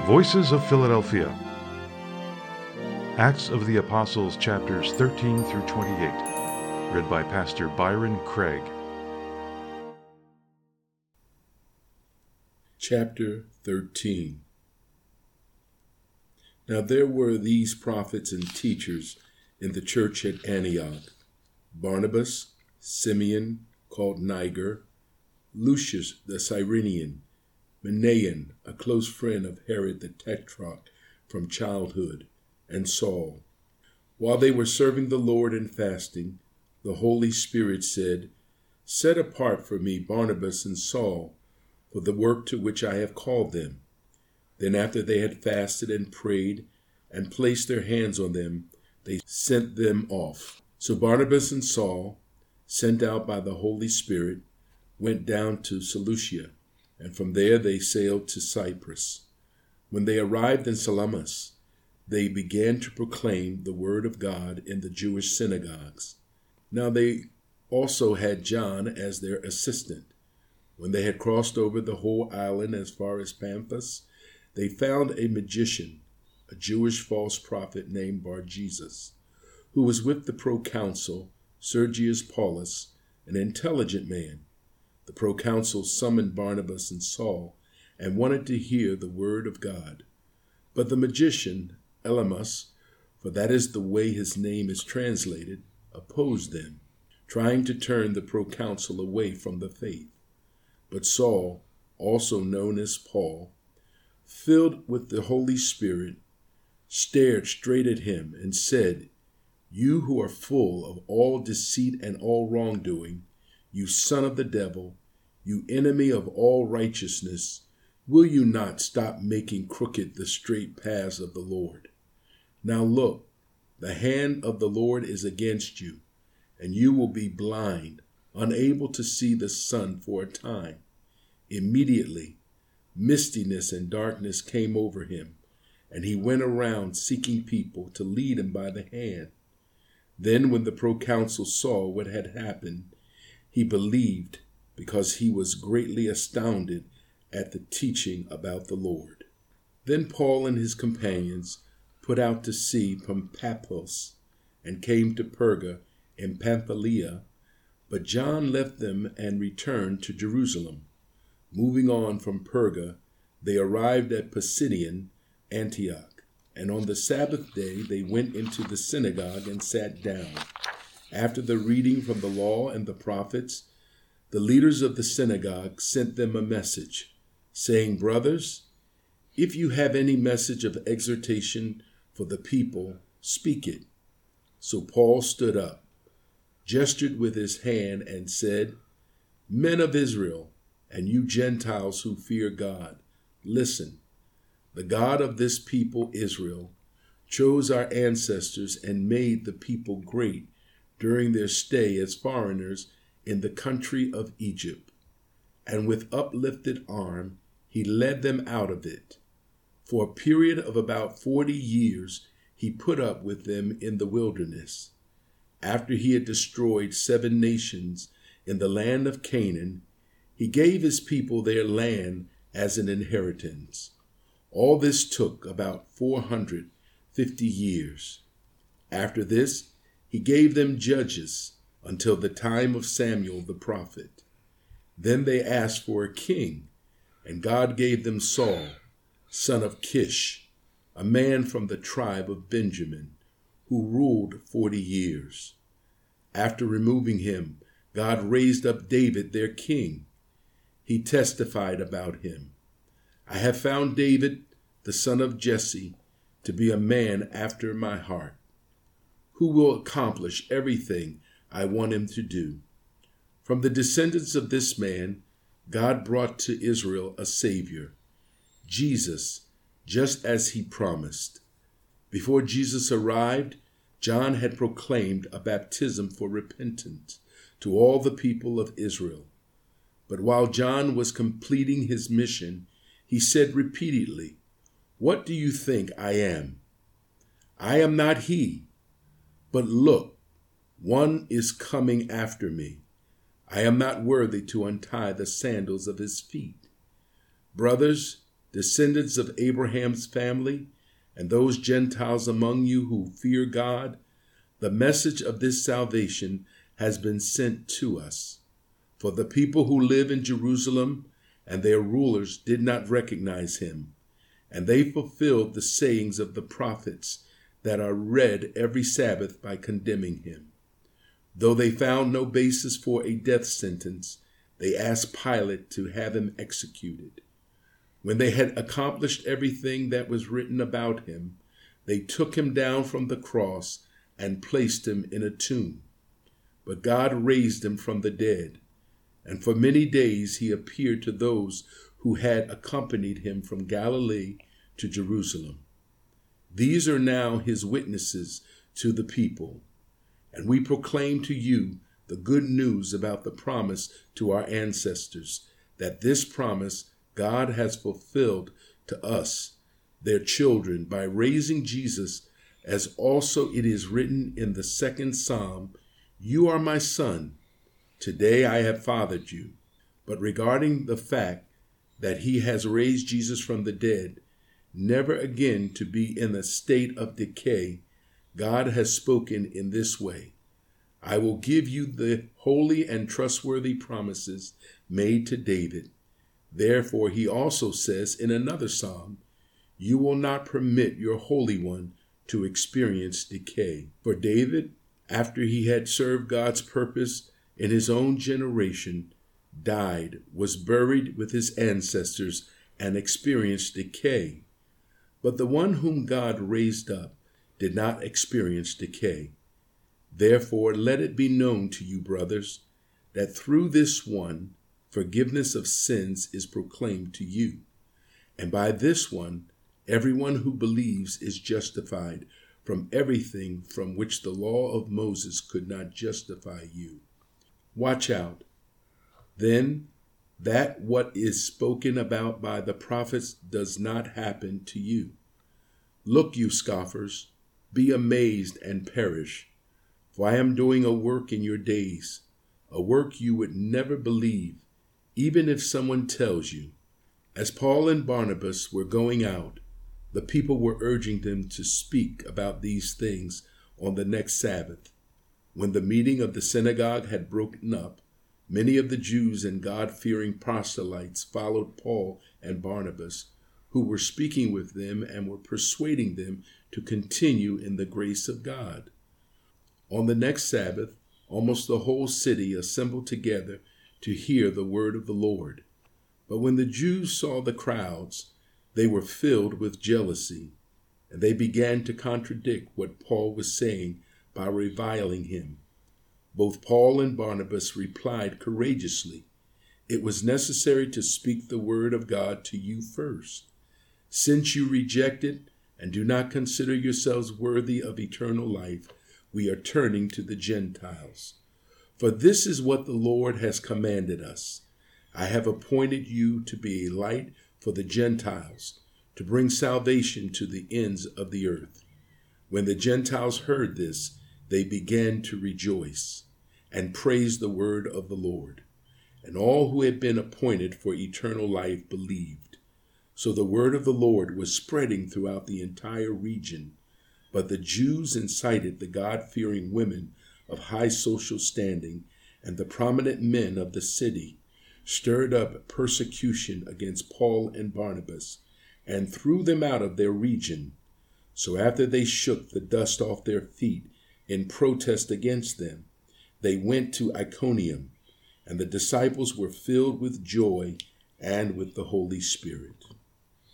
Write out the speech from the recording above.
Voices of Philadelphia. Acts of the Apostles, chapters 13 through 28. Read by Pastor Byron Craig. Chapter 13. Now there were these prophets and teachers in the church at Antioch: Barnabas, Simeon, called Niger, Lucius the Cyrenian, Manaen, a close friend of Herod the Tetrarch from childhood, and Saul. While they were serving the Lord and fasting, the Holy Spirit said, "Set apart for me Barnabas and Saul for the work to which I have called them." Then after they had fasted and prayed and placed their hands on them, they sent them off. So Barnabas and Saul, sent out by the Holy Spirit, went down to Seleucia, and from there they sailed to Cyprus. When they arrived in Salamis, they began to proclaim the word of God in the Jewish synagogues. Now they also had John as their assistant. When they had crossed over the whole island as far as Pamphus, they found a magician, a Jewish false prophet named Bar-Jesus, who was with the proconsul Sergius Paulus, an intelligent man. The proconsul summoned Barnabas and Saul and wanted to hear the word of God. But the magician, Elymas, for that is the way his name is translated, opposed them, trying to turn the proconsul away from the faith. But Saul, also known as Paul, filled with the Holy Spirit, stared straight at him and said, "You who are full of all deceit and all wrongdoing, you son of the devil, you enemy of all righteousness, will you not stop making crooked the straight paths of the Lord? Now look, the hand of the Lord is against you, and you will be blind, unable to see the sun for a time." Immediately, mistiness and darkness came over him, and he went around seeking people to lead him by the hand. Then when the proconsul saw what had happened, he believed, because he was greatly astounded at the teaching about the Lord. Then Paul and his companions put out to sea from Paphos and came to Perga in Pamphylia, but John left them and returned to Jerusalem. Moving on from Perga, they arrived at Pisidian Antioch, and on the Sabbath day they went into the synagogue and sat down. After the reading from the law and the prophets, the leaders of the synagogue sent them a message, saying, "Brothers, if you have any message of exhortation for the people, speak it." So Paul stood up, gestured with his hand, and said, "Men of Israel, and you Gentiles who fear God, listen. The God of this people, Israel, chose our ancestors and made the people great during their stay as foreigners in the country of Egypt. And with uplifted arm, he led them out of it. For a period of about 40 years, he put up with them in the wilderness. After he had destroyed 7 nations in the land of Canaan, he gave his people their land as an inheritance. All this took about 450 years. After this, he gave them judges until the time of Samuel the prophet. Then they asked for a king, and God gave them Saul, son of Kish, a man from the tribe of Benjamin, who ruled 40 years. After removing him, God raised up David their king. He testified about him, "I have found David, the son of Jesse, to be a man after my heart, who will accomplish everything I want him to do." From the descendants of this man, God brought to Israel a Savior, Jesus, just as he promised. Before Jesus arrived, John had proclaimed a baptism for repentance to all the people of Israel. But while John was completing his mission, he said repeatedly, "What do you think I am? I am not he. But look, one is coming after me. I am not worthy to untie the sandals of his feet. Brothers, descendants of Abraham's family, and those Gentiles among you who fear God, the message of this salvation has been sent to us. For the people who live in Jerusalem and their rulers did not recognize him, and they fulfilled the sayings of the prophets that are read every Sabbath by condemning him. Though they found no basis for a death sentence, they asked Pilate to have him executed. When they had accomplished everything that was written about him, they took him down from the cross and placed him in a tomb. But God raised him from the dead, and for many days he appeared to those who had accompanied him from Galilee to Jerusalem. These are now his witnesses to the people, and we proclaim to you the good news about the promise to our ancestors, that this promise God has fulfilled to us, their children, by raising Jesus, as also it is written in the second Psalm, "You are my son. Today I have fathered you." But regarding the fact that he has raised Jesus from the dead, never again to be in a state of decay, God has spoken in this way: "I will give you the holy and trustworthy promises made to David." Therefore, he also says in another psalm, "You will not permit your Holy One to experience decay." For David, after he had served God's purpose in his own generation, died, was buried with his ancestors, and experienced decay. But the one whom God raised up did not experience decay. Therefore, let it be known to you, brothers, that through this one, forgiveness of sins is proclaimed to you. And by this one, everyone who believes is justified from everything from which the law of Moses could not justify you. Watch out, then, that what is spoken about by the prophets does not happen to you. Look, you scoffers, be amazed and perish, for I am doing a work in your days, a work you would never believe, even if someone tells you. As Paul and Barnabas were going out, the people were urging them to speak about these things on the next Sabbath. When the meeting of the synagogue had broken up, many of the Jews and God-fearing proselytes followed Paul and Barnabas, who were speaking with them and were persuading them to continue in the grace of God. On the next Sabbath, almost the whole city assembled together to hear the word of the Lord. But when the Jews saw the crowds, they were filled with jealousy, and they began to contradict what Paul was saying by reviling him. Both Paul and Barnabas replied courageously, "It was necessary to speak the word of God to you first. Since you reject it and do not consider yourselves worthy of eternal life, we are turning to the Gentiles. For this is what the Lord has commanded us: I have appointed you to be a light for the Gentiles, to bring salvation to the ends of the earth." When the Gentiles heard this, they began to rejoice and praise the word of the Lord. And all who had been appointed for eternal life believed. So the word of the Lord was spreading throughout the entire region. But the Jews incited the God-fearing women of high social standing and the prominent men of the city, stirred up persecution against Paul and Barnabas, and threw them out of their region. So after they shook the dust off their feet in protest against them, they went to Iconium, and the disciples were filled with joy and with the Holy Spirit.